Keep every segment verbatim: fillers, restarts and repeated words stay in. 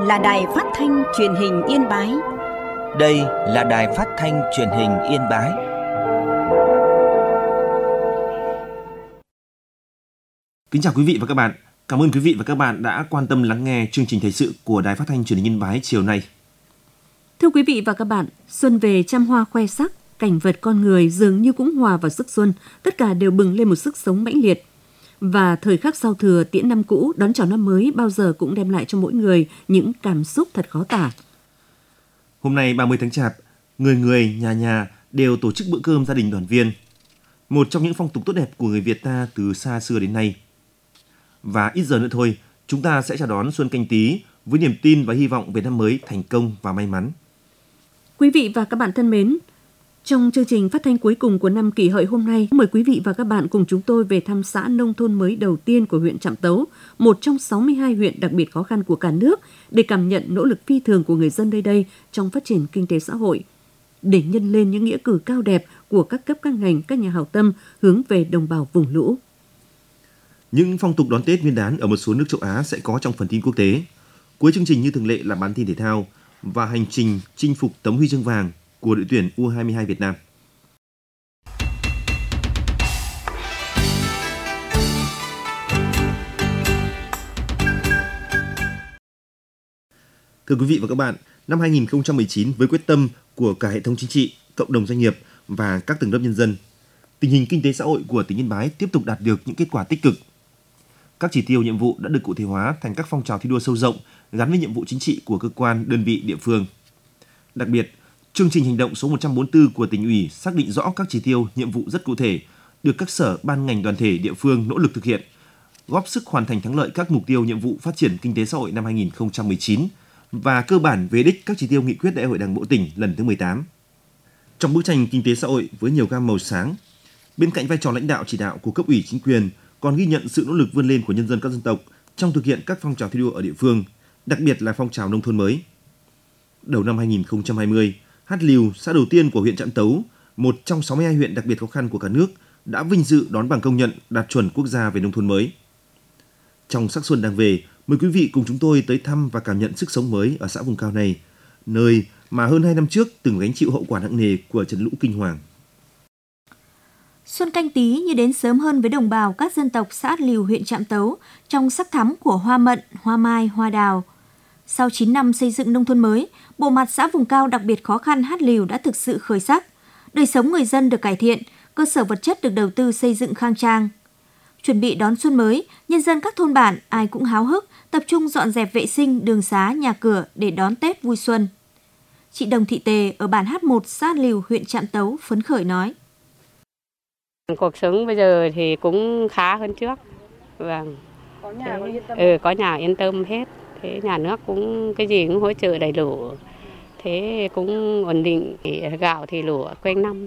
là Đài Phát thanh Truyền hình Yên Bái. Đây là Đài Phát thanh Truyền hình Yên Bái. Kính chào quý vị và các bạn. Cảm ơn quý vị và các bạn đã quan tâm lắng nghe chương trình thời sự của Đài Phát thanh Truyền hình Yên Bái chiều nay. Thưa quý vị và các bạn, xuân về trăm hoa khoe sắc, cảnh vật con người dường như cũng hòa vào sức xuân, tất cả đều bừng lên một sức sống mãnh liệt. Và thời khắc giao thừa tiễn năm cũ, đón chào năm mới bao giờ cũng đem lại cho mỗi người những cảm xúc thật khó tả. Hôm nay ba mươi tháng Chạp, người người, nhà nhà đều tổ chức bữa cơm gia đình đoàn viên. Một trong những phong tục tốt đẹp của người Việt ta từ xa xưa đến nay. Và ít giờ nữa thôi, chúng ta sẽ chào đón Xuân Canh Tý với niềm tin và hy vọng về năm mới thành công và may mắn. Quý vị và các bạn thân mến, trong chương trình phát thanh cuối cùng của năm Kỷ Hợi hôm nay, mời quý vị và các bạn cùng chúng tôi về thăm xã nông thôn mới đầu tiên của huyện Trạm Tấu, một trong sáu mươi hai huyện đặc biệt khó khăn của cả nước, để cảm nhận nỗ lực phi thường của người dân nơi đây trong phát triển kinh tế xã hội, để nhân lên những nghĩa cử cao đẹp của các cấp các ngành, các nhà hảo tâm hướng về đồng bào vùng lũ. Những phong tục đón Tết Nguyên đán ở một số nước châu Á sẽ có trong phần tin quốc tế. Cuối chương trình như thường lệ là bản tin thể thao và hành trình chinh phục tấm huy chương vàng của đội tuyển u hai mươi hai Việt Nam. Thưa quý vị và các bạn, năm hai không một chín với quyết tâm của cả hệ thống chính trị, cộng đồng doanh nghiệp và các tầng lớp nhân dân, tình hình kinh tế xã hội của tỉnh Yên Bái tiếp tục đạt được những kết quả tích cực. Các chỉ tiêu nhiệm vụ đã được cụ thể hóa thành các phong trào thi đua sâu rộng gắn với nhiệm vụ chính trị của cơ quan, đơn vị, địa phương. Đặc biệt, chương trình hành động số một trăm bốn mươi tư của tỉnh ủy xác định rõ các chỉ tiêu, nhiệm vụ rất cụ thể, được các sở, ban ngành, đoàn thể, địa phương nỗ lực thực hiện, góp sức hoàn thành thắng lợi các mục tiêu nhiệm vụ phát triển kinh tế xã hội năm hai không một chín và cơ bản về đích các chỉ tiêu nghị quyết Đại hội Đảng bộ tỉnh lần thứ mười tám. Trong bức tranh kinh tế xã hội với nhiều gam màu sáng, bên cạnh vai trò lãnh đạo chỉ đạo của cấp ủy chính quyền, còn ghi nhận sự nỗ lực vươn lên của nhân dân các dân tộc trong thực hiện các phong trào thi đua ở địa phương, đặc biệt là phong trào nông thôn mới. Đầu năm hai không hai không, Hát Lìu, xã đầu tiên của huyện Trạm Tấu, một trong sáu mươi hai huyện đặc biệt khó khăn của cả nước, đã vinh dự đón bằng công nhận đạt chuẩn quốc gia về nông thôn mới. Trong sắc xuân đang về, mời quý vị cùng chúng tôi tới thăm và cảm nhận sức sống mới ở xã vùng cao này, nơi mà hơn hai năm trước từng gánh chịu hậu quả nặng nề của trận lũ kinh hoàng. Xuân Canh Tý như đến sớm hơn với đồng bào các dân tộc xã Hát Lìu, huyện Trạm Tấu trong sắc thắm của hoa mận, hoa mai, hoa đào. Sau chín năm xây dựng nông thôn mới, bộ mặt xã vùng cao đặc biệt khó khăn Hát Lìu đã thực sự khởi sắc. Đời sống người dân được cải thiện, cơ sở vật chất được đầu tư xây dựng khang trang. Chuẩn bị đón xuân mới, nhân dân các thôn bản ai cũng háo hức, tập trung dọn dẹp vệ sinh, đường xá, nhà cửa để đón Tết vui xuân. Chị Đồng Thị Tề ở bản Hát một, xã Hát Lìu, huyện Trạm Tấu phấn khởi nói: Cuộc sống bây giờ thì cũng khá hơn trước. Vâng. Có nhà thế, yên tâm. Ừ, có nhà yên tâm hết. Thế nhà nước cũng cái gì cũng hỗ trợ đầy đủ. Thế cũng ổn định, gạo thì lúa quanh năm.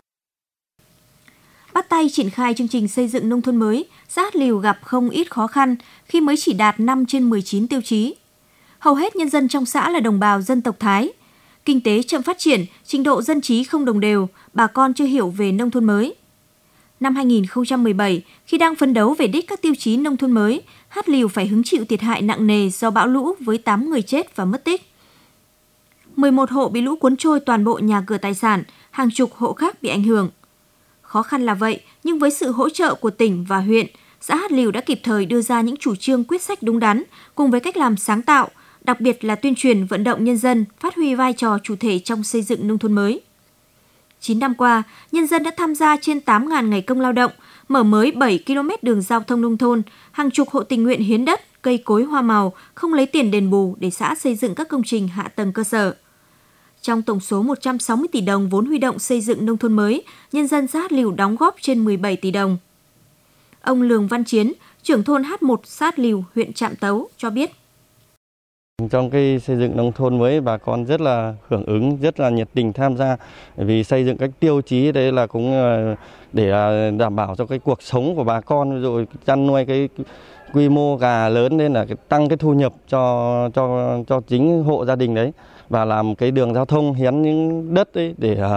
Bắt tay triển khai chương trình xây dựng nông thôn mới, xã Hát Lìu gặp không ít khó khăn khi mới chỉ đạt năm trên mười chín tiêu chí. Hầu hết nhân dân trong xã là đồng bào dân tộc Thái. Kinh tế chậm phát triển, trình độ dân trí không đồng đều, bà con chưa hiểu về nông thôn mới. Năm hai không một bảy, khi đang phấn đấu về đích các tiêu chí nông thôn mới, Hát Lìu phải hứng chịu thiệt hại nặng nề do bão lũ với tám người chết và mất tích. mười một hộ bị lũ cuốn trôi toàn bộ nhà cửa tài sản, hàng chục hộ khác bị ảnh hưởng. Khó khăn là vậy, nhưng với sự hỗ trợ của tỉnh và huyện, xã Hát Lìu đã kịp thời đưa ra những chủ trương quyết sách đúng đắn cùng với cách làm sáng tạo, đặc biệt là tuyên truyền vận động nhân dân phát huy vai trò chủ thể trong xây dựng nông thôn mới. chín năm qua, nhân dân đã tham gia trên tám nghìn ngày công lao động, mở mới bảy ki lô mét đường giao thông nông thôn, hàng chục hộ tình nguyện hiến đất, cây cối hoa màu, không lấy tiền đền bù để xã xây dựng các công trình hạ tầng cơ sở. Trong tổng số một trăm sáu mươi tỷ đồng vốn huy động xây dựng nông thôn mới, nhân dân xã Hát Lìu đóng góp trên mười bảy tỷ đồng. Ông Lường Văn Chiến, trưởng thôn Hát một, xã Hát Lìu, huyện Trạm Tấu cho biết: Trong cái xây dựng nông thôn mới, bà con rất là hưởng ứng, rất là nhiệt tình tham gia, vì xây dựng các tiêu chí đấy là cũng để đảm bảo cho cái cuộc sống của bà con, rồi chăn nuôi cái quy mô gà lớn nên là tăng cái thu nhập cho cho cho chính hộ gia đình đấy, và làm cái đường giao thông hiến những đất ấy để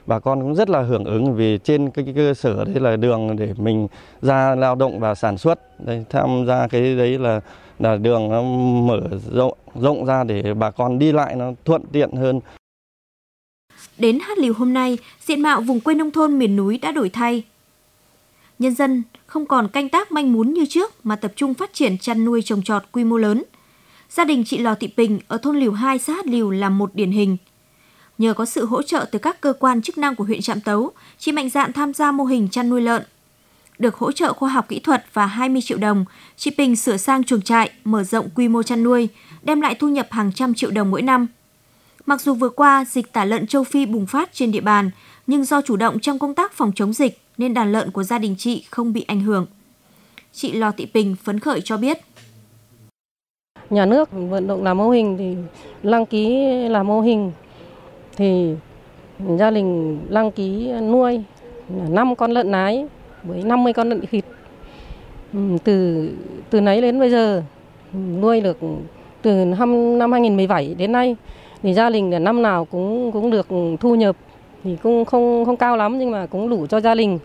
bà con cũng rất là hưởng ứng vì trên cái, cái cơ sở đấy là đường để mình ra lao động và sản xuất. Đây, tham gia cái đấy là là đường nó mở rộng rộng ra để bà con đi lại nó thuận tiện hơn. Đến Hát Lìu hôm nay, diện mạo vùng quê nông thôn miền núi đã đổi thay. Nhân dân không còn canh tác manh mún như trước mà tập trung phát triển chăn nuôi trồng trọt quy mô lớn. Gia đình chị Lò Thị Bình ở thôn Lìu hai, xã Hát Lìu là một điển hình. Nhờ có sự hỗ trợ từ các cơ quan chức năng của huyện Trạm Tấu, chị mạnh dạn tham gia mô hình chăn nuôi lợn. Được hỗ trợ khoa học kỹ thuật và hai mươi triệu đồng, chị Bình sửa sang chuồng trại, mở rộng quy mô chăn nuôi, đem lại thu nhập hàng trăm triệu đồng mỗi năm. Mặc dù vừa qua dịch tả lợn châu Phi bùng phát trên địa bàn, nhưng do chủ động trong công tác phòng chống dịch nên đàn lợn của gia đình chị không bị ảnh hưởng. Chị Lò Thị Bình phấn khởi cho biết. Nhà nước vận động làm mô hình thì đăng ký làm mô hình thì gia đình đăng ký nuôi năm con lợn nái với năm mươi con lợn thịt. Từ từ nấy đến bây giờ nuôi được từ năm năm hai nghìn mười bảy đến nay thì gia đình là năm nào cũng cũng được thu nhập thì cũng không không cao lắm nhưng mà cũng đủ cho gia đình.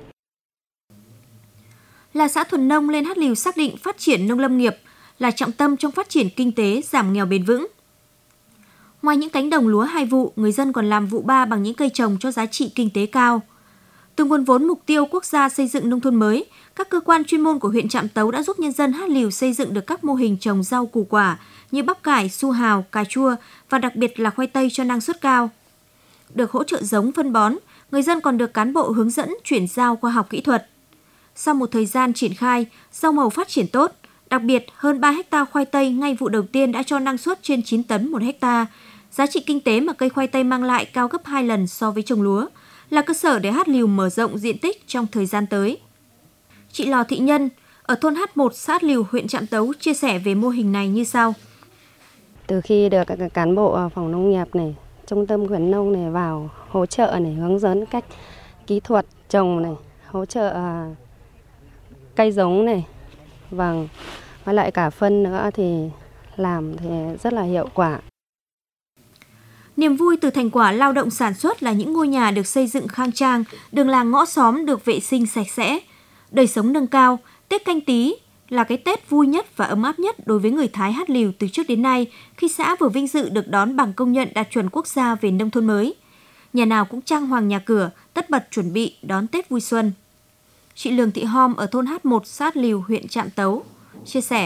Là xã thuần nông nên Hát Lìu xác định phát triển nông lâm nghiệp là trọng tâm trong phát triển kinh tế, giảm nghèo bền vững. Ngoài những cánh đồng lúa hai vụ, người dân còn làm vụ ba bằng những cây trồng cho giá trị kinh tế cao. Từ nguồn vốn mục tiêu quốc gia xây dựng nông thôn mới, các cơ quan chuyên môn của huyện Trạm Tấu đã giúp nhân dân Hát Lìu xây dựng được các mô hình trồng rau củ quả như bắp cải, su hào, cà chua và đặc biệt là khoai tây cho năng suất cao. Được hỗ trợ giống phân bón, người dân còn được cán bộ hướng dẫn chuyển giao khoa học kỹ thuật. Sau một thời gian triển khai, rau màu phát triển tốt, đặc biệt hơn ba héc ta khoai tây ngay vụ đầu tiên đã cho năng suất trên chín tấn một héc ta. Giá trị kinh tế mà cây khoai tây mang lại cao gấp hai lần so với trồng lúa, là cơ sở để Hát Lìu mở rộng diện tích trong thời gian tới. Chị Lò Thị Nhân ở thôn Hát một, xã Hát Lìu, huyện Trạm Tấu chia sẻ về mô hình này như sau. Từ khi được các cán bộ phòng nông nghiệp này, trung tâm khuyến nông này vào hỗ trợ này, hướng dẫn cách kỹ thuật trồng này, hỗ trợ cây giống này, vâng, với lại cả phân nữa thì làm thì rất là hiệu quả. Niềm vui từ thành quả lao động sản xuất là những ngôi nhà được xây dựng khang trang, đường làng ngõ xóm được vệ sinh sạch sẽ, đời sống nâng cao. Tết Canh Tý là cái Tết vui nhất và ấm áp nhất đối với người Thái Hát Lìu từ trước đến nay, khi xã vừa vinh dự được đón bằng công nhận đạt chuẩn quốc gia về nông thôn mới. Nhà nào cũng trang hoàng nhà cửa, tất bật chuẩn bị đón Tết vui xuân. Chị Lường Thị Hom ở thôn Hát một, xã Hát Lìu, huyện Trạm Tấu chia sẻ.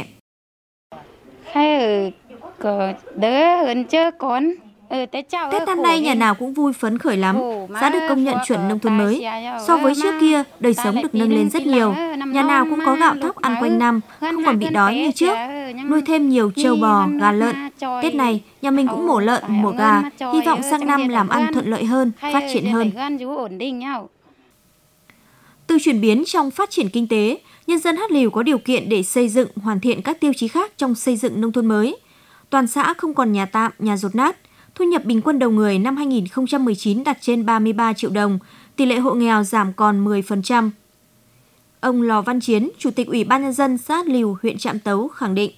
Tết năm nay nhà nào cũng vui phấn khởi lắm, xã được công nhận chuẩn nông thôn mới. So với trước kia, đời sống được nâng lên rất nhiều. Nhà nào cũng có gạo thóc ăn quanh năm, không còn bị đói như trước. Nuôi thêm nhiều trâu bò, gà lợn. Tết này, nhà mình cũng mổ lợn, mổ gà, hy vọng sang năm làm ăn thuận lợi hơn, phát triển hơn. Từ chuyển biến trong phát triển kinh tế, nhân dân Hát Lìu có điều kiện để xây dựng, hoàn thiện các tiêu chí khác trong xây dựng nông thôn mới. Toàn xã không còn nhà tạm, nhà dột nát. Thu nhập bình quân đầu người năm hai nghìn không trăm mười chín đạt trên ba mươi ba triệu đồng, tỷ lệ hộ nghèo giảm còn mười phần trăm. Ông Lò Văn Chiến, Chủ tịch Ủy ban Nhân dân xã Hát Lìu, huyện Trạm Tấu khẳng định.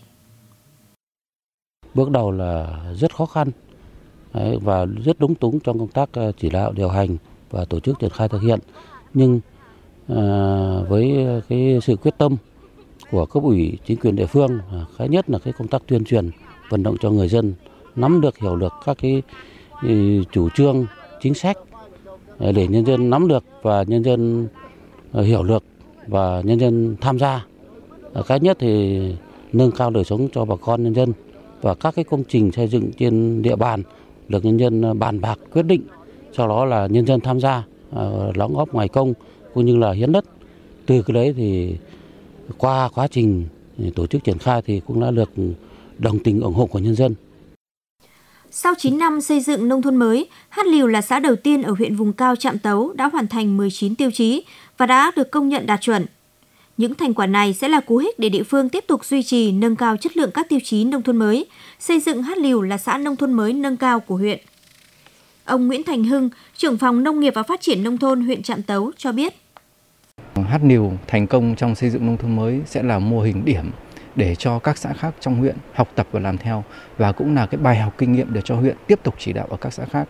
Bước đầu là rất khó khăn và rất lúng túng trong công tác chỉ đạo điều hành và tổ chức triển khai thực hiện. Nhưng à, với cái sự quyết tâm của cấp ủy chính quyền địa phương, khá nhất là cái công tác tuyên truyền vận động cho người dân nắm được, hiểu được các cái chủ trương, chính sách để nhân dân nắm được và nhân dân hiểu được và nhân dân tham gia. Cái nhất thì nâng cao đời sống cho bà con nhân dân và các cái công trình xây dựng trên địa bàn được nhân dân bàn bạc quyết định, sau đó là nhân dân tham gia đóng góp ngày công cũng như là hiến đất. Từ cái đấy thì qua quá trình tổ chức triển khai thì cũng đã được đồng tình ủng hộ của nhân dân. Sau chín năm xây dựng nông thôn mới, Hát Lìu là xã đầu tiên ở huyện vùng cao Trạm Tấu đã hoàn thành mười chín tiêu chí và đã được công nhận đạt chuẩn. Những thành quả này sẽ là cú hích để địa phương tiếp tục duy trì, nâng cao chất lượng các tiêu chí nông thôn mới, xây dựng Hát Lìu là xã nông thôn mới nâng cao của huyện. Ông Nguyễn Thành Hưng, trưởng phòng Nông nghiệp và Phát triển Nông thôn huyện Trạm Tấu cho biết. Hát Lìu thành công trong xây dựng nông thôn mới sẽ là mô hình điểm để cho các xã khác trong huyện học tập và làm theo, và cũng là cái bài học kinh nghiệm để cho huyện tiếp tục chỉ đạo ở các xã khác.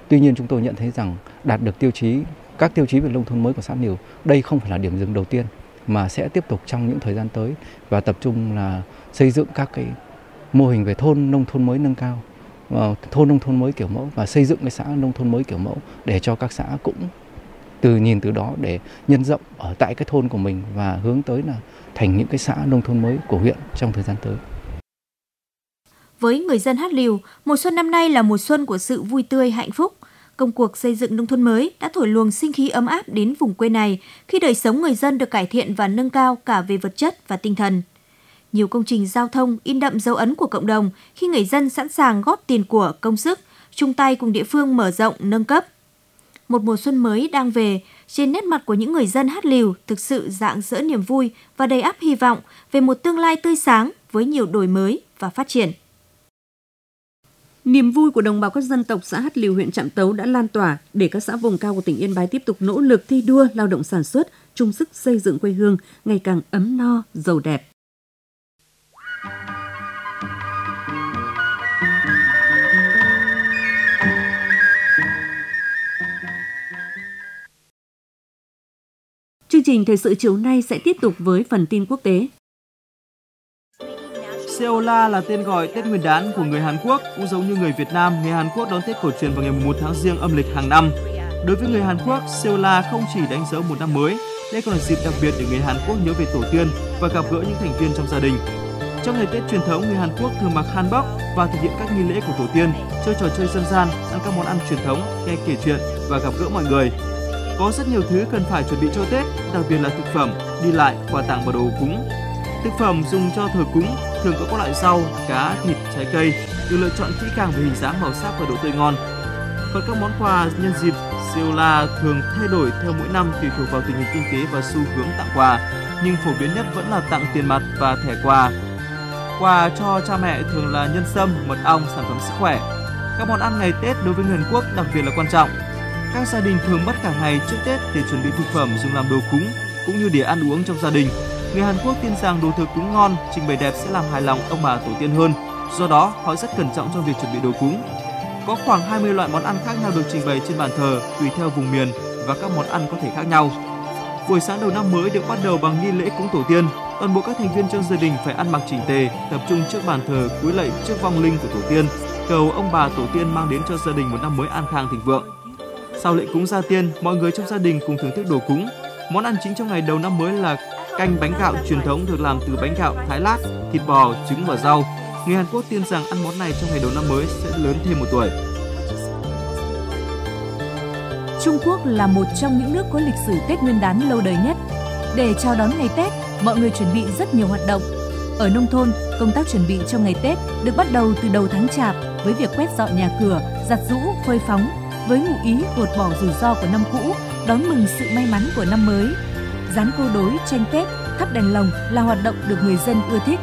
Tuy nhiên chúng tôi nhận thấy rằng đạt được tiêu chí các tiêu chí về nông thôn mới của xã Liều, đây không phải là điểm dừng đầu tiên mà sẽ tiếp tục trong những thời gian tới và tập trung là xây dựng các cái mô hình về thôn nông thôn mới nâng cao, thôn nông thôn mới kiểu mẫu và xây dựng cái xã nông thôn mới kiểu mẫu để cho các xã cũng từ nhìn từ đó để nhân rộng ở tại cái thôn của mình và hướng tới là thành những cái xã nông thôn mới của huyện trong thời gian tới. Với người dân Hát Liều, mùa xuân năm nay là mùa xuân của sự vui tươi hạnh phúc. Công cuộc xây dựng nông thôn mới đã thổi luồng sinh khí ấm áp đến vùng quê này khi đời sống người dân được cải thiện và nâng cao cả về vật chất và tinh thần. Nhiều công trình giao thông in đậm dấu ấn của cộng đồng khi người dân sẵn sàng góp tiền của, công sức, chung tay cùng địa phương mở rộng, nâng cấp. Một mùa xuân mới đang về, trên nét mặt của những người dân Hát Liều thực sự rạng rỡ niềm vui và đầy ắp hy vọng về một tương lai tươi sáng với nhiều đổi mới và phát triển. Niềm vui của đồng bào các dân tộc xã Hát Liều, huyện Trạm Tấu đã lan tỏa để các xã vùng cao của tỉnh Yên Bái tiếp tục nỗ lực thi đua lao động sản xuất, chung sức xây dựng quê hương ngày càng ấm no, giàu đẹp. Chương trình thời sự chiều nay sẽ tiếp tục với phần tin quốc tế. Seola là tên gọi Tết Nguyên đán của người Hàn Quốc, cũng giống như người Việt Nam, người Hàn Quốc đón Tết cổ truyền vào ngày mùng một tháng Giêng âm lịch hàng năm. Đối với người Hàn Quốc, Seola không chỉ đánh dấu một năm mới, đây còn là dịp đặc biệt để người Hàn Quốc nhớ về tổ tiên và gặp gỡ những thành viên trong gia đình. Trong ngày Tết truyền thống, người Hàn Quốc thường mặc hanbok và thực hiện các nghi lễ của tổ tiên, chơi trò chơi dân gian, ăn các món ăn truyền thống, nghe kể chuyện và gặp gỡ mọi người. Có rất nhiều thứ cần phải chuẩn bị cho Tết, đặc biệt là thực phẩm, đi lại, quà tặng và đồ cúng. Thực phẩm dùng cho thờ cúng thường có các loại rau, cá, thịt, trái cây, được lựa chọn kỹ càng về hình dáng, màu sắc và độ tươi ngon. Còn các món quà nhân dịp Seola thường thay đổi theo mỗi năm tùy thuộc vào tình hình kinh tế và xu hướng tặng quà, nhưng phổ biến nhất vẫn là tặng tiền mặt và thẻ quà. Quà cho cha mẹ thường là nhân sâm, mật ong, sản phẩm sức khỏe. Các món ăn ngày Tết đối với người Hàn Quốc đặc biệt là quan trọng. Các gia đình thường mất cả ngày trước Tết để chuẩn bị thực phẩm dùng làm đồ cúng cũng như để ăn uống trong gia đình. Người Hàn Quốc tin rằng đồ thờ cúng ngon, trình bày đẹp sẽ làm hài lòng ông bà tổ tiên hơn. Do đó, họ rất cẩn trọng trong việc chuẩn bị đồ cúng. Có khoảng hai mươi loại món ăn khác nhau được trình bày trên bàn thờ tùy theo vùng miền và các món ăn có thể khác nhau. Buổi sáng đầu năm mới được bắt đầu bằng nghi lễ cúng tổ tiên. Toàn bộ các thành viên trong gia đình phải ăn mặc chỉnh tề, tập trung trước bàn thờ, cúi lạy trước vong linh của tổ tiên, cầu ông bà tổ tiên mang đến cho gia đình một năm mới an khang thịnh vượng. Sau lễ cúng gia tiên, mọi người trong gia đình cùng thưởng thức đồ cúng. Món ăn chính trong ngày đầu năm mới là canh bánh gạo truyền thống được làm từ bánh gạo thái lát, thịt bò, trứng và rau. Người Hàn Quốc tin rằng ăn món này trong ngày đầu năm mới sẽ lớn thêm một tuổi. Trung Quốc là một trong những nước có lịch sử Tết Nguyên đán lâu đời nhất. Để chào đón ngày Tết, mọi người chuẩn bị rất nhiều hoạt động. Ở nông thôn, công tác chuẩn bị cho ngày Tết được bắt đầu từ đầu tháng Chạp với việc quét dọn nhà cửa, giặt giũ, phơi phóng, với ngụ ý gột bỏ rủi ro của năm cũ, đón mừng sự may mắn của năm mới. Dán câu đối, tranh Tết, thắp đèn lồng là hoạt động được người dân ưa thích.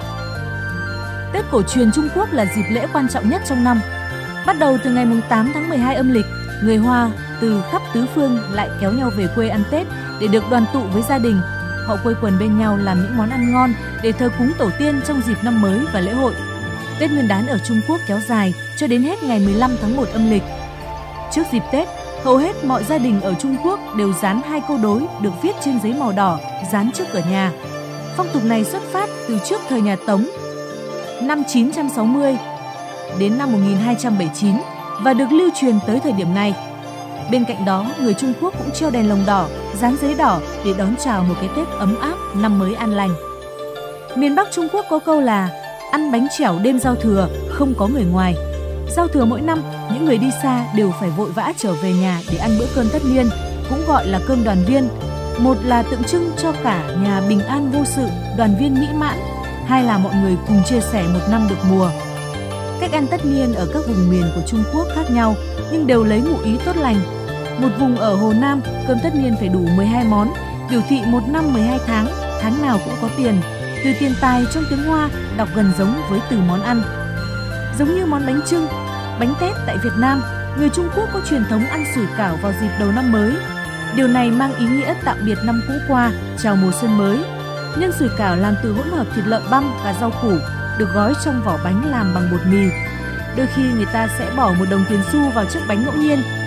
Tết cổ truyền Trung Quốc là dịp lễ quan trọng nhất trong năm. Bắt đầu từ ngày tám tháng mười hai âm lịch, người Hoa từ khắp tứ phương lại kéo nhau về quê ăn Tết để được đoàn tụ với gia đình. Họ quây quần bên nhau làm những món ăn ngon để thờ cúng tổ tiên trong dịp năm mới và lễ hội. Tết Nguyên đán ở Trung Quốc kéo dài cho đến hết ngày mười lăm tháng một âm lịch. Trước dịp Tết, hầu hết mọi gia đình ở Trung Quốc đều dán hai câu đối được viết trên giấy màu đỏ dán trước cửa nhà. Phong tục này xuất phát từ trước thời nhà Tống, năm chín trăm sáu mươi đến năm một nghìn hai trăm bảy mươi chín và được lưu truyền tới thời điểm này. Bên cạnh đó, người Trung Quốc cũng treo đèn lồng đỏ, dán giấy đỏ để đón chào một cái Tết ấm áp, năm mới an lành. Miền Bắc Trung Quốc có câu là ăn bánh chẻo đêm giao thừa, không có người ngoài. Giao thừa mỗi năm, những người đi xa đều phải vội vã trở về nhà để ăn bữa cơm tất niên, cũng gọi là cơm đoàn viên. Một là tượng trưng cho cả nhà bình an vô sự, đoàn viên mỹ mãn. Hai là mọi người cùng chia sẻ một năm được mùa. Cách ăn tất niên ở các vùng miền của Trung Quốc khác nhau, nhưng đều lấy ngụ ý tốt lành. Một vùng ở Hồ Nam, cơm tất niên phải đủ mười hai món, biểu thị một năm mười hai tháng, tháng nào cũng có tiền. Từ tiền tài trong tiếng Hoa đọc gần giống với từ món ăn. Giống như món bánh chưng, bánh tét tại Việt Nam, người Trung Quốc có truyền thống ăn sủi cảo vào dịp đầu năm mới. Điều này mang ý nghĩa tạm biệt năm cũ qua, chào mùa xuân mới. Nhân sủi cảo làm từ hỗn hợp thịt lợn băm và rau củ, được gói trong vỏ bánh làm bằng bột mì. Đôi khi người ta sẽ bỏ một đồng tiền xu vào chiếc bánh ngẫu nhiên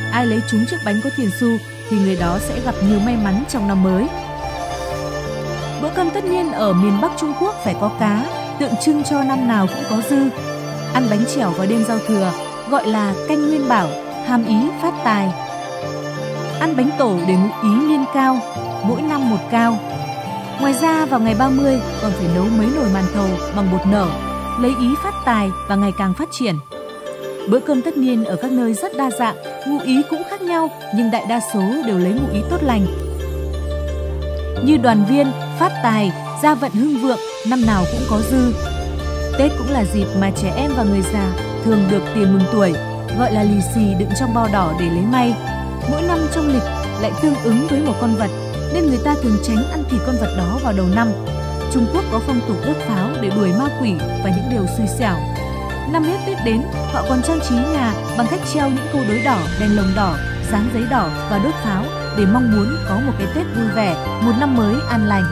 ai lấy trúng chiếc bánh có tiền xu thì người đó sẽ gặp nhiều may mắn trong năm mới. Bữa cơm tất niên ở miền Bắc Trung Quốc phải có cá, tượng trưng cho năm nào cũng có dư. Ăn bánh chèo vào đêm giao thừa gọi là canh nguyên bảo, hàm ý phát tài. Ăn bánh tổ để ngụ ý niên cao, mỗi năm một cao. Ngoài ra vào ngày ba mươi còn phải nấu mấy nồi màn thầu bằng bột nở, lấy ý phát tài và ngày càng phát triển. Bữa cơm tất niên ở các nơi rất đa dạng, ngụ ý cũng khác nhau nhưng đại đa số đều lấy ngụ ý tốt lành. Như đoàn viên, phát tài, gia vận hưng vượng, năm nào cũng có dư. Tết cũng là dịp mà trẻ em và người già thường được tiền mừng tuổi, gọi là lì xì đựng trong bao đỏ để lấy may. Mỗi năm trong lịch lại tương ứng với một con vật, nên người ta thường tránh ăn thịt con vật đó vào đầu năm. Trung Quốc có phong tục đốt pháo để đuổi ma quỷ và những điều xui xẻo. Năm hết Tết đến, họ còn trang trí nhà bằng cách treo những câu đối đỏ, đèn lồng đỏ, dán giấy đỏ và đốt pháo để mong muốn có một cái Tết vui vẻ, một năm mới an lành.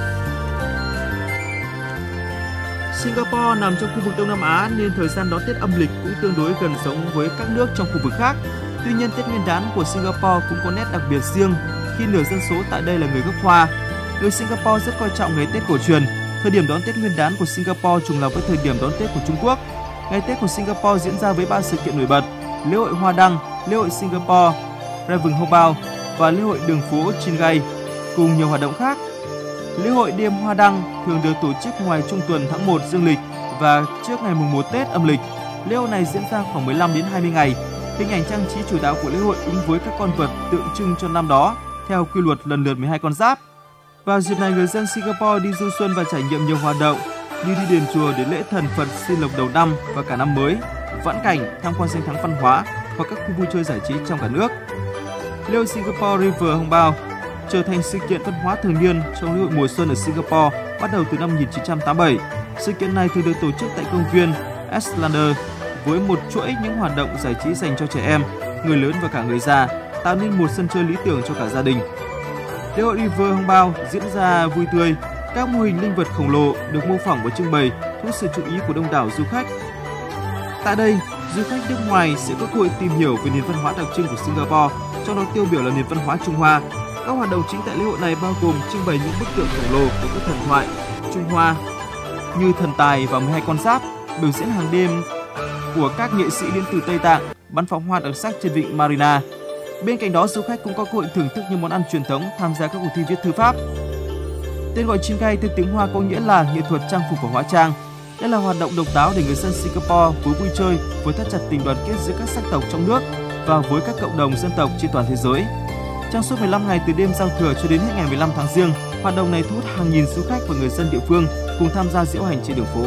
Singapore nằm trong khu vực Đông Nam Á nên thời gian đón Tết âm lịch cũng tương đối gần giống với các nước trong khu vực khác. Tuy nhiên, Tết Nguyên đán của Singapore cũng có nét đặc biệt riêng khi nửa dân số tại đây là người gốc Hoa. Người Singapore rất coi trọng ngày Tết cổ truyền. Thời điểm đón Tết Nguyên đán của Singapore trùng lặp với thời điểm đón Tết của Trung Quốc. Ngày Tết của Singapore diễn ra với ba sự kiện nổi bật: lễ hội Hoa Đăng, lễ hội Singapore, Raven Hobao và lễ hội đường phố Chingai, cùng nhiều hoạt động khác. Lễ hội đêm Hoa Đăng thường được tổ chức ngoài trung tuần tháng một dương lịch và trước ngày mùng một Tết âm lịch. Lễ hội này diễn ra khoảng mười lăm đến hai mươi ngày. Hình ảnh trang trí chủ đạo của lễ hội ứng với các con vật tượng trưng cho năm đó theo quy luật lần lượt mười hai con giáp. Vào dịp này, người dân Singapore đi du xuân và trải nghiệm nhiều hoạt động như đi đền chùa để lễ thần Phật xin lộc đầu năm và cả năm mới, vãn cảnh, tham quan danh thắng văn hóa hoặc các khu vui chơi giải trí trong cả nước. Lễ hội Singapore River Hongbao trở thành sự kiện văn hóa thường niên trong lễ hội mùa xuân ở Singapore bắt đầu từ năm một nghìn chín trăm tám mươi bảy. Sự kiện này thường được tổ chức tại công viên Estlander với một chuỗi những hoạt động giải trí dành cho trẻ em, người lớn và cả người già, tạo nên một sân chơi lý tưởng cho cả gia đình. Lễ hội River Hongbao diễn ra vui tươi, các mô hình linh vật khổng lồ được mô phỏng và trưng bày thu hút sự chú ý của đông đảo du khách. Tại đây, du khách nước ngoài sẽ có cơ hội tìm hiểu về nền văn hóa đặc trưng của Singapore, trong đó tiêu biểu là nền văn hóa Trung Hoa. Các hoạt động chính tại lễ hội này bao gồm trưng bày những bức tượng khổng lồ của các thần thoại Trung Hoa như thần tài và mười hai con giáp, biểu diễn hàng đêm của các nghệ sĩ đến từ Tây Tạng, bắn pháo hoa đặc sắc trên vịnh Marina. Bên cạnh đó, du khách cũng có cơ hội thưởng thức những món ăn truyền thống, tham gia các cuộc thi viết thư pháp. Tên gọi Chingai theo tiếng Hoa có nghĩa là nghệ thuật trang phục và hóa trang. Đây là hoạt động độc đáo để người dân Singapore vừa vui chơi, vừa thắt chặt tình đoàn kết giữa các sắc tộc trong nước và với các cộng đồng dân tộc trên toàn thế giới. Trong suốt mười lăm ngày từ đêm giao thừa cho đến hết ngày mười lăm tháng Giêng, hoạt động này thu hút hàng nghìn du khách và người dân địa phương cùng tham gia diễu hành trên đường phố.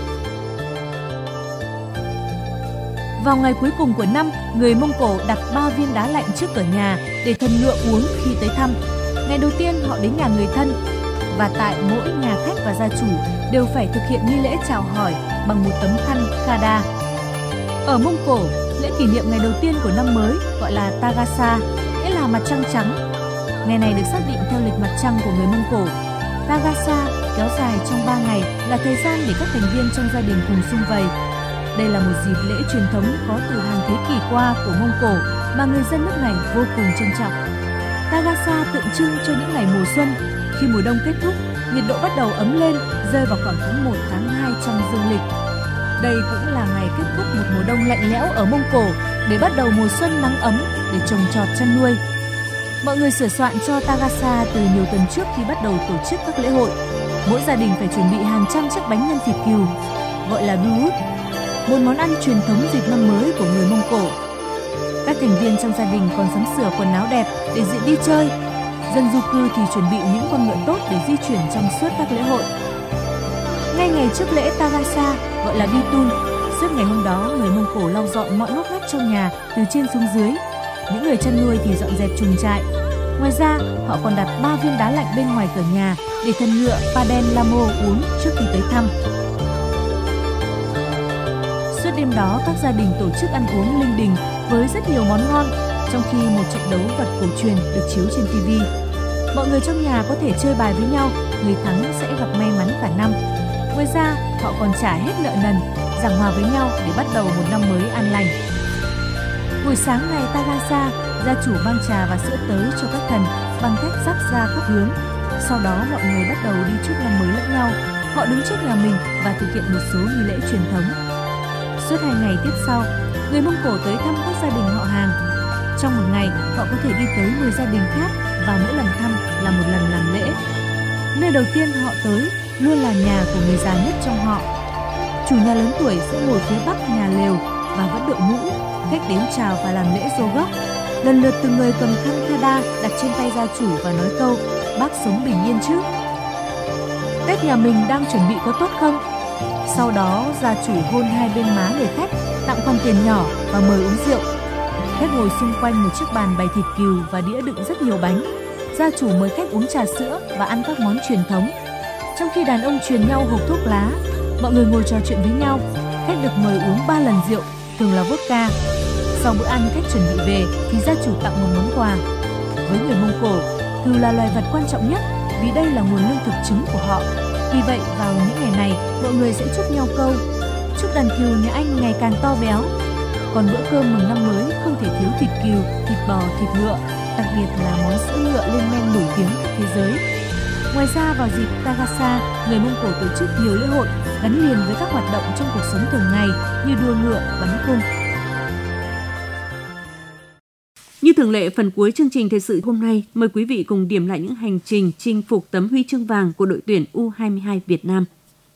Vào ngày cuối cùng của năm, người Mông Cổ đặt ba viên đá lạnh trước cửa nhà để thần ngựa uống khi tới thăm. Ngày đầu tiên họ đến nhà người thân và tại mỗi nhà khách và gia chủ đều phải thực hiện nghi lễ chào hỏi bằng một tấm khăn khada. Ở Mông Cổ, lễ kỷ niệm ngày đầu tiên của năm mới gọi là Tagasa, nghĩa là mặt trăng trắng. Ngày này được xác định theo lịch mặt trăng của người Mông Cổ. Tagasa kéo dài trong ba ngày là thời gian để các thành viên trong gia đình cùng sum vầy. Đây là một dịp lễ truyền thống có từ hàng thế kỷ qua của Mông Cổ mà người dân nước này vô cùng trân trọng. Tagasa tượng trưng cho những ngày mùa xuân. Khi mùa đông kết thúc, nhiệt độ bắt đầu ấm lên, rơi vào khoảng tháng một, tháng hai trong dương lịch. Đây cũng là ngày kết thúc một mùa đông lạnh lẽo ở Mông Cổ để bắt đầu mùa xuân nắng ấm để trồng trọt chăn nuôi. Mọi người sửa soạn cho Tagasa từ nhiều tuần trước khi bắt đầu tổ chức các lễ hội. Mỗi gia đình phải chuẩn bị hàng trăm chiếc bánh nhân thịt cừu, gọi là biút, một món ăn truyền thống dịp năm mới của người Mông Cổ. Các thành viên trong gia đình còn sắm sửa quần áo đẹp để diện đi chơi. Dân du cư thì chuẩn bị những con ngựa tốt để di chuyển trong suốt các lễ hội. Ngay ngày trước lễ Tagasa, gọi là Bitun, suốt ngày hôm đó người Mông Cổ lau dọn mọi ngóc ngách trong nhà từ trên xuống dưới. Những người chăn nuôi thì dọn dẹp chuồng trại. Ngoài ra, họ còn đặt ba viên đá lạnh bên ngoài cửa nhà để thần ngựa Paden Lamo uống trước khi tới thăm. Suốt đêm đó, các gia đình tổ chức ăn uống linh đình với rất nhiều món ngon, trong khi một trận đấu vật cổ truyền được chiếu trên ti vi. Mọi người trong nhà có thể chơi bài với nhau, người thắng sẽ gặp may mắn cả năm. Ngoài ra, họ còn trả hết nợ nần, giảng hòa với nhau để bắt đầu một năm mới an lành. Buổi sáng ngày Tagasa, gia chủ mang trà và sữa tới cho các thần bằng cách dắt ra khắp hướng. Sau đó mọi người bắt đầu đi chúc năm mới lẫn nhau. Họ đứng trước nhà mình và thực hiện một số nghi lễ truyền thống. Suốt hai ngày tiếp sau, người Mông Cổ tới thăm các gia đình họ hàng. Trong một ngày, họ có thể đi tới mười gia đình khác và mỗi lần thăm là một lần làm lễ. Nơi đầu tiên họ tới luôn là nhà của người già nhất trong họ. Chủ nhà lớn tuổi sẽ ngồi phía bắc nhà lều và vẫn đội mũ. Khách đến chào và làm lễ dô gốc. Lần lượt từng người cầm khăn khada đặt trên tay gia chủ và nói câu bác sống bình yên chứ. Tết nhà mình đang chuẩn bị có tốt không? Sau đó gia chủ hôn hai bên má người khách, tặng con tiền nhỏ và mời uống rượu. Khách ngồi xung quanh một chiếc bàn bày thịt cừu và đĩa đựng rất nhiều bánh. Gia chủ mời khách uống trà sữa và ăn các món truyền thống. Trong khi đàn ông truyền nhau hộp thuốc lá, mọi người ngồi trò chuyện với nhau. Khách được mời uống ba lần rượu, thường là vodka. Sau bữa ăn khách chuẩn bị về thì gia chủ tặng một món quà. Với người Mông Cổ, cừu là loài vật quan trọng nhất vì đây là nguồn lương thực chính của họ. Vì vậy vào những ngày này, mọi người sẽ chúc nhau câu chúc đàn cừu nhà anh ngày càng to béo. Còn bữa cơm mừng năm mới không thể thiếu thịt cừu, thịt bò, thịt ngựa, đặc biệt là món sữa ngựa lên men nổi tiếng của thế giới. Ngoài ra vào dịp Tagasa, người Mông Cổ tổ chức nhiều lễ hội gắn liền với các hoạt động trong cuộc sống thường ngày như đua ngựa, bắn cung. Như thường lệ, phần cuối chương trình thời sự hôm nay, mời quý vị cùng điểm lại những hành trình chinh phục tấm huy chương vàng của đội tuyển u hai mươi hai Việt Nam.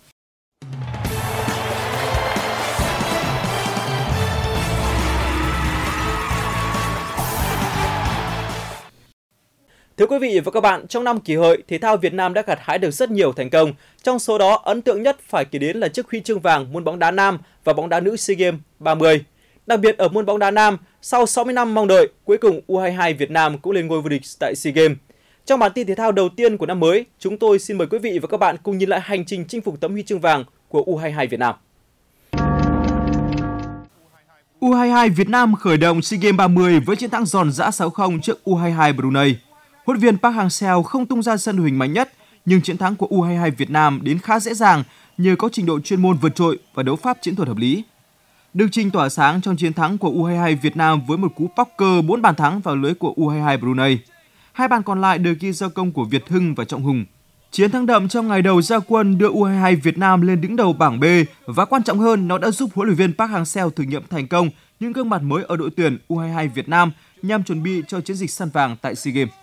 Thưa quý vị và các bạn, trong năm kỷ hợi, thể thao Việt Nam đã gặt hái được rất nhiều thành công. Trong số đó, ấn tượng nhất phải kể đến là chiếc huy chương vàng môn bóng đá nam và bóng đá nữ SEA Games ba mươi. Đặc biệt ở môn bóng đá nam, sau sáu mươi năm mong đợi, cuối cùng u hai mươi hai Việt Nam cũng lên ngôi vô địch tại SEA Games. Trong bản tin thể thao đầu tiên của năm mới, chúng tôi xin mời quý vị và các bạn cùng nhìn lại hành trình chinh phục tấm huy chương vàng của u hai mươi hai Việt Nam. u hai mươi hai Việt Nam khởi động SEA Games ba mươi với chiến thắng giòn giã sáu không trước u hai mươi hai Brunei. Huấn luyện viên Park Hang-seo không tung ra sân đội hình mạnh nhất, nhưng chiến thắng của u hai mươi hai Việt Nam đến khá dễ dàng nhờ có trình độ chuyên môn vượt trội và đấu pháp chiến thuật hợp lý. Đức Chinh tỏa sáng trong chiến thắng của u hai mươi hai Việt Nam với một cú poker bốn bàn thắng vào lưới của u hai mươi hai Brunei. Hai bàn còn lại được ghi do công của Việt Hưng và Trọng Hùng. Chiến thắng đậm trong ngày đầu ra quân đưa u hai mươi hai Việt Nam lên đứng đầu bảng B và quan trọng hơn, nó đã giúp huấn luyện viên Park Hang-seo thử nghiệm thành công những gương mặt mới ở đội tuyển u hai mươi hai Việt Nam nhằm chuẩn bị cho chiến dịch săn vàng tại SEA Games.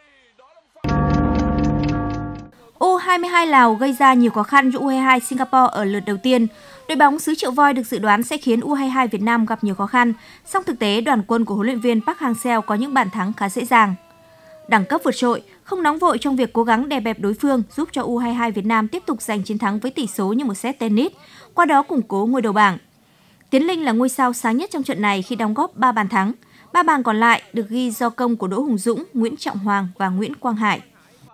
u hai mươi hai Lào gây ra nhiều khó khăn cho u hai mươi hai Singapore ở lượt đầu tiên. Đội bóng xứ Triệu Voi được dự đoán sẽ khiến u hai mươi hai Việt Nam gặp nhiều khó khăn, song thực tế đoàn quân của huấn luyện viên Park Hang-seo có những bàn thắng khá dễ dàng. Đẳng cấp vượt trội, không nóng vội trong việc cố gắng đè bẹp đối phương giúp cho u hai mươi hai Việt Nam tiếp tục giành chiến thắng với tỷ số như một set tennis, qua đó củng cố ngôi đầu bảng. Tiến Linh là ngôi sao sáng nhất trong trận này khi đóng góp ba bàn thắng. Ba bàn còn lại được ghi do công của Đỗ Hùng Dũng, Nguyễn Trọng Hoàng và Nguyễn Quang Hải.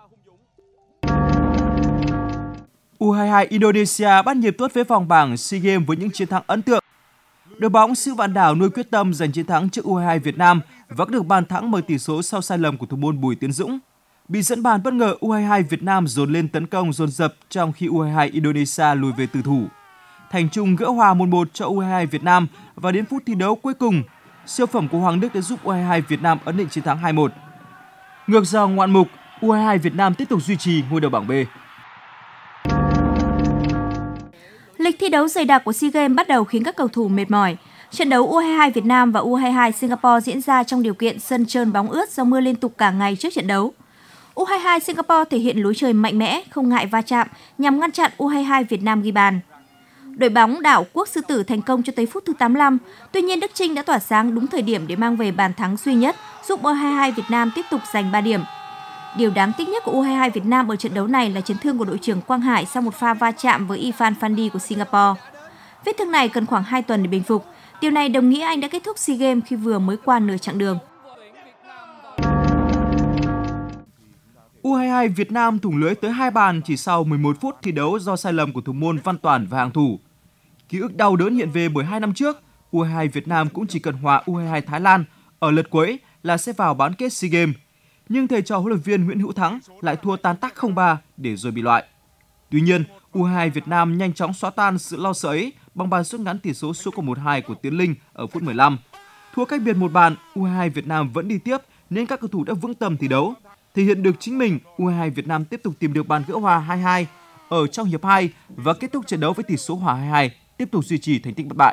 u hai mươi hai Indonesia bắt nhịp tốt với vòng bảng SEA Games với những chiến thắng ấn tượng. Đội bóng xứ Vạn Đảo nuôi quyết tâm giành chiến thắng trước u hai mươi hai Việt Nam và có được bàn thắng mở tỷ số sau sai lầm của thủ môn Bùi Tiến Dũng. Bị dẫn bàn bất ngờ, u hai mươi hai Việt Nam dồn lên tấn công dồn dập trong khi u hai mươi hai Indonesia lùi về tử thủ. Thành Trung gỡ hòa một một cho u hai mươi hai Việt Nam và đến phút thi đấu cuối cùng, siêu phẩm của Hoàng Đức đã giúp u hai mươi hai Việt Nam ấn định chiến thắng hai một. Ngược dòng ngoạn mục, u hai mươi hai Việt Nam tiếp tục duy trì ngôi đầu bảng B. Lịch thi đấu dày đặc của SEA Games bắt đầu khiến các cầu thủ mệt mỏi. Trận đấu u hai mươi hai Việt Nam và u hai mươi hai Singapore diễn ra trong điều kiện sân trơn bóng ướt do mưa liên tục cả ngày trước trận đấu. u hai mươi hai Singapore thể hiện lối chơi mạnh mẽ, không ngại va chạm nhằm ngăn chặn u hai mươi hai Việt Nam ghi bàn. Đội bóng đảo quốc Sư Tử thành công cho tới phút thứ tám mươi lăm, tuy nhiên Đức Chinh đã tỏa sáng đúng thời điểm để mang về bàn thắng duy nhất, giúp u hai mươi hai Việt Nam tiếp tục giành ba điểm. Điều đáng tiếc nhất của u hai mươi hai Việt Nam ở trận đấu này là chấn thương của đội trưởng Quang Hải sau một pha va chạm với Irfan Fandi của Singapore. Vết thương này cần khoảng hai tuần để bình phục. Điều này đồng nghĩa anh đã kết thúc SEA Games khi vừa mới qua nửa chặng đường. u hai mươi hai Việt Nam thủng lưới tới hai bàn chỉ sau mười một phút thi đấu do sai lầm của thủ môn Văn Toản và hàng thủ. Ký ức đau đớn hiện về bởi hai năm trước, u hai mươi hai Việt Nam cũng chỉ cần hòa u hai mươi hai Thái Lan ở lượt cuối là sẽ vào bán kết SEA Games. Nhưng thầy trò huấn luyện viên Nguyễn Hữu Thắng lại thua tan tác không ba để rồi bị loại. Tuy nhiên, u hai mươi hai Việt Nam nhanh chóng xóa tan sự lo sợ ấy bằng bàn rút ngắn tỷ số xuống còn một hai của Tiến Linh ở phút mười lăm. Thua cách biệt một bàn, u hai hai Việt Nam vẫn đi tiếp nên các cầu thủ đã vững tâm thi đấu. Thể hiện được chính mình, u hai hai Việt Nam tiếp tục tìm được bàn gỡ hòa hai hai ở trong hiệp hai và kết thúc trận đấu với tỷ số hòa hai hai, tiếp tục duy trì thành tích bất bại.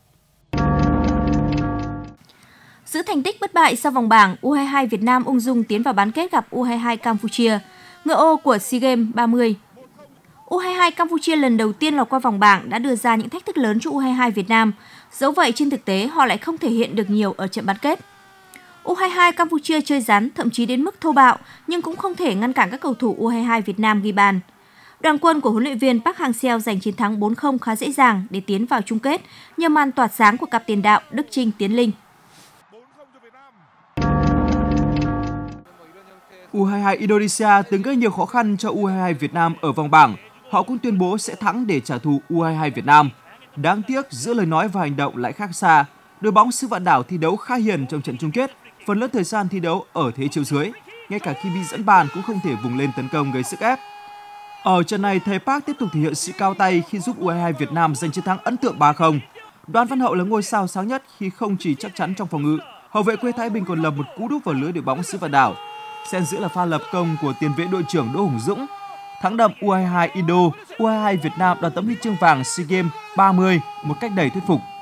Giữ thành tích bất bại sau vòng bảng, u hai hai Việt Nam ung dung tiến vào bán kết gặp u hai hai Campuchia, ngựa ô của SEA Games ba mươi. u hai hai Campuchia lần đầu tiên lọt qua vòng bảng đã đưa ra những thách thức lớn cho u hai hai Việt Nam, dẫu vậy trên thực tế họ lại không thể hiện được nhiều ở trận bán kết. u hai hai Campuchia chơi rắn, thậm chí đến mức thô bạo, nhưng cũng không thể ngăn cản các cầu thủ u hai hai Việt Nam ghi bàn. Đoàn quân của huấn luyện viên Park Hang-seo giành chiến thắng bốn không khá dễ dàng để tiến vào chung kết nhờ màn tỏa sáng của cặp tiền đạo Đức Chinh Tiến Linh. u hai hai Indonesia từng gây nhiều khó khăn cho u hai hai Việt Nam ở vòng bảng. Họ cũng tuyên bố sẽ thắng để trả thù u hai hai Việt Nam. Đáng tiếc, giữa lời nói và hành động lại khác xa. Đội bóng xứ Vạn Đảo thi đấu khá hiền trong trận chung kết, phần lớn thời gian thi đấu ở thế chiếu dưới. Ngay cả khi bị dẫn bàn cũng không thể vùng lên tấn công gây sức ép. Ở trận này, thầy Park tiếp tục thể hiện sự cao tay khi giúp u hai hai Việt Nam giành chiến thắng ấn tượng ba không. Đoàn Văn Hậu là ngôi sao sáng nhất khi không chỉ chắc chắn trong phòng ngự, hậu vệ quê Thái Bình còn lập một cú đúp vào lưới đội bóng xứ Vạn Đảo. Xen giữa là pha lập công của tiền vệ đội trưởng Đỗ Hùng Dũng. Thắng đậm u hai hai Indo, u hai hai Việt Nam đoạt tấm huy chương vàng SEA Games ba mươi một cách đầy thuyết phục.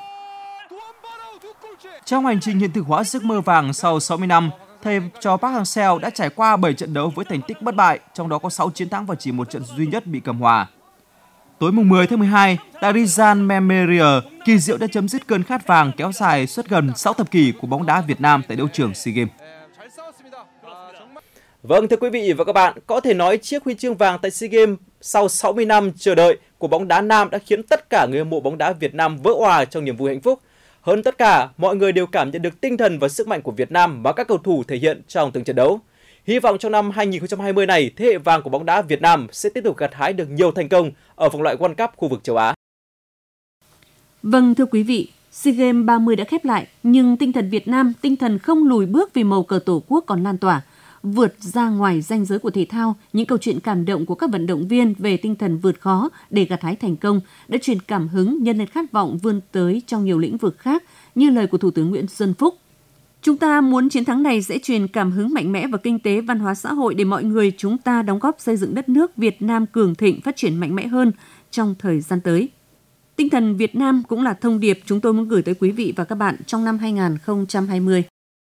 Trong hành trình hiện thực hóa giấc mơ vàng sau sáu mươi năm, thầy trò Park Hang-seo đã trải qua bảy trận đấu với thành tích bất bại, trong đó có sáu chiến thắng và chỉ một trận duy nhất bị cầm hòa. Tối mùng mười tháng mười hai, tại Rizal Memorial, kỳ diệu đã chấm dứt cơn khát vàng kéo dài suốt gần sáu thập kỷ của bóng đá Việt Nam tại đấu trường SEA Games. Vâng, thưa quý vị và các bạn, có thể nói chiếc huy chương vàng tại SEA Games sau sáu mươi năm chờ đợi của bóng đá nam đã khiến tất cả người hâm mộ bóng đá Việt Nam vỡ òa trong niềm vui hạnh phúc. Hơn tất cả, mọi người đều cảm nhận được tinh thần và sức mạnh của Việt Nam mà các cầu thủ thể hiện trong từng trận đấu. Hy vọng trong năm hai nghìn không trăm hai mươi này, thế hệ vàng của bóng đá Việt Nam sẽ tiếp tục gặt hái được nhiều thành công ở vòng loại World Cup khu vực châu Á. Vâng, thưa quý vị, SEA Games ba mươi đã khép lại, nhưng tinh thần Việt Nam, tinh thần không lùi bước vì màu cờ Tổ quốc còn lan tỏa. Vượt ra ngoài ranh giới của thể thao, những câu chuyện cảm động của các vận động viên về tinh thần vượt khó để gặt hái thành công đã truyền cảm hứng nhân lên khát vọng vươn tới trong nhiều lĩnh vực khác, như lời của Thủ tướng Nguyễn Xuân Phúc. Chúng ta muốn chiến thắng này sẽ truyền cảm hứng mạnh mẽ vào kinh tế, văn hóa xã hội để mọi người chúng ta đóng góp xây dựng đất nước Việt Nam cường thịnh, phát triển mạnh mẽ hơn trong thời gian tới. Tinh thần Việt Nam cũng là thông điệp chúng tôi muốn gửi tới quý vị và các bạn trong năm hai nghìn không trăm hai mươi.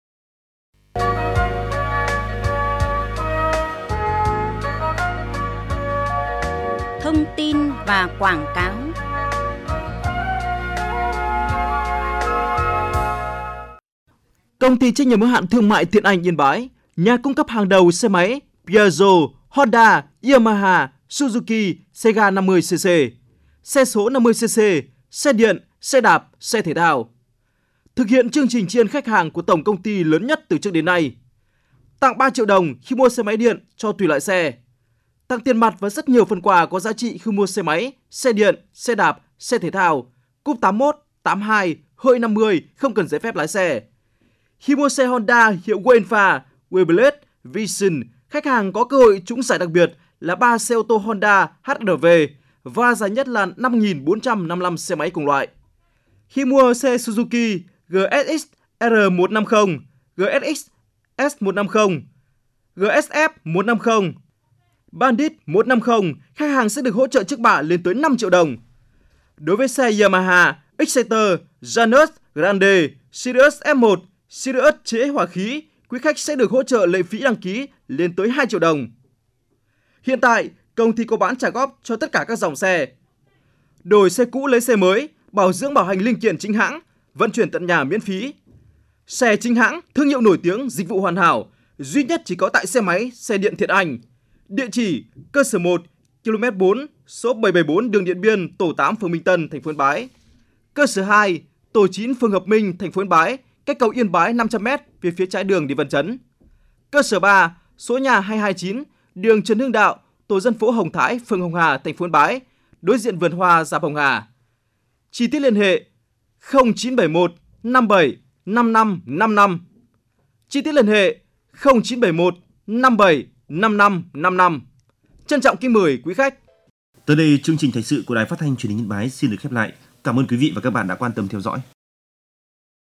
Thông tin và quảng cáo. Công ty trách nhiệm hữu hạn thương mại Thiện Anh Yên Bái, nhà cung cấp hàng đầu xe máy Piaggio, Honda, Yamaha, Suzuki, Sega năm mươi xê xê, xe số năm mươi xê xê, xe điện, xe đạp, xe thể thao. Thực hiện chương trình tri ân khách hàng của tổng công ty lớn nhất từ trước đến nay. Tặng ba triệu đồng khi mua xe máy điện cho tùy loại xe. Tặng tiền mặt và rất nhiều phần quà có giá trị khi mua xe máy, xe điện, xe đạp, xe thể thao, cúp tám mốt, tám hai, hơi năm mươi, không cần giấy phép lái xe. Khi mua xe Honda hiệu Wainfa, Wayblade, Vision, khách hàng có cơ hội trúng giải đặc biệt là ba xe ô tô Honda hát rờ vê và giải nhất là năm nghìn bốn trăm năm mươi lăm xe máy cùng loại. Khi mua xe Suzuki giê ét ích R một trăm năm mươi, giê ét ích S một trăm năm mươi, giê ét ép một trăm năm mươi, Bandit một trăm năm mươi, khách hàng sẽ được hỗ trợ trước bạ lên tới năm triệu đồng. Đối với xe Yamaha, Exciter, Janus, Grande, Sirius ép một, Sirius chế hỏa khí, quý khách sẽ được hỗ trợ lệ phí đăng ký lên tới hai triệu đồng. Hiện tại, công ty có bán trả góp cho tất cả các dòng xe. Đổi xe cũ lấy xe mới, bảo dưỡng bảo hành linh kiện chính hãng, vận chuyển tận nhà miễn phí. Xe chính hãng, thương hiệu nổi tiếng, dịch vụ hoàn hảo, duy nhất chỉ có tại xe máy, xe điện Thiện Anh. Địa chỉ cơ sở một, ki lô mét bốn, số bảy trăm bảy mươi bốn đường Điện Biên, tổ tám, phường Minh Tân, thành phố Yên Bái. Cơ sở hai, tổ chín, phường Hợp Minh, thành phố Yên Bái, cách cầu Yên Bái năm trăm mét về phía trái đường đi Văn Chấn. Cơ sở ba, số nhà hai hai chín, đường Trần Hưng Đạo, tổ dân phố Hồng Thái, phường Hồng Hà, thành phố Yên Bái, đối diện vườn hoa Dạp Hồng Hà. Chi tiết liên hệ không chín bảy một năm bảy năm năm năm năm. Chi tiết liên hệ không chín bảy một năm bảy năm năm năm năm. Trân trọng kính mời quý khách. Tới đây chương trình thời sự của Đài Phát thanh Truyền hình Yên Bái xin được khép lại. Cảm ơn quý vị và các bạn đã quan tâm theo dõi.